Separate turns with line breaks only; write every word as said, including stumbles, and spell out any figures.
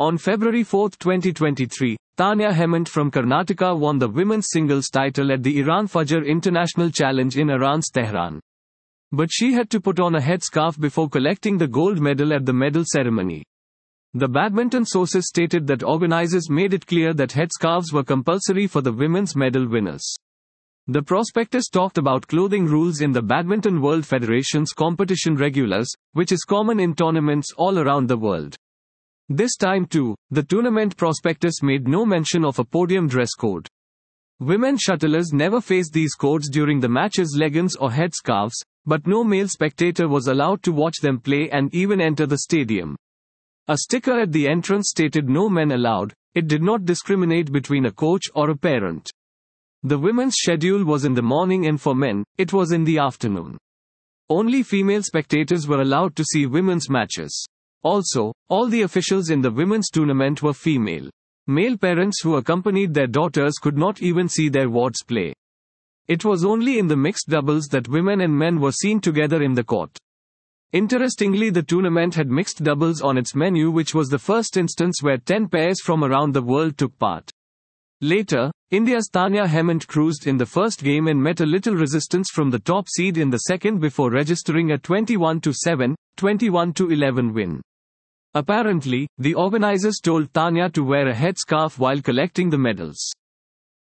On February fourth, twenty twenty-three, Tanya Hemant from Karnataka won the women's singles title at the Iran Fajr International Challenge in Iran's Tehran. But she had to put on a headscarf before collecting the gold medal at the medal ceremony. The badminton sources stated that organizers made it clear that headscarves were compulsory for the women's medal winners. The prospectus talked about clothing rules in the Badminton World Federation's competition regulars, which is common in tournaments all around the world. This time too, the tournament prospectus made no mention of a podium dress code. Women shuttlers never faced these codes during the match's leggings or headscarves, but no male spectator was allowed to watch them play and even enter the stadium. A sticker at the entrance stated no men allowed. It did not discriminate between a coach or a parent. The women's schedule was in the morning and for men, it was in the afternoon. Only female spectators were allowed to see women's matches. Also, all the officials in the women's tournament were female. Male parents who accompanied their daughters could not even see their wards play. It was only in the mixed doubles that women and men were seen together in the court. Interestingly, the tournament had mixed doubles on its menu, which was the first instance where ten pairs from around the world took part. Later, India's Tanya Hemant cruised in the first game and met a little resistance from the top seed in the second before registering a twenty-one to seven, twenty-one to eleven win. Apparently, the organizers told Tanya to wear a headscarf while collecting the medals.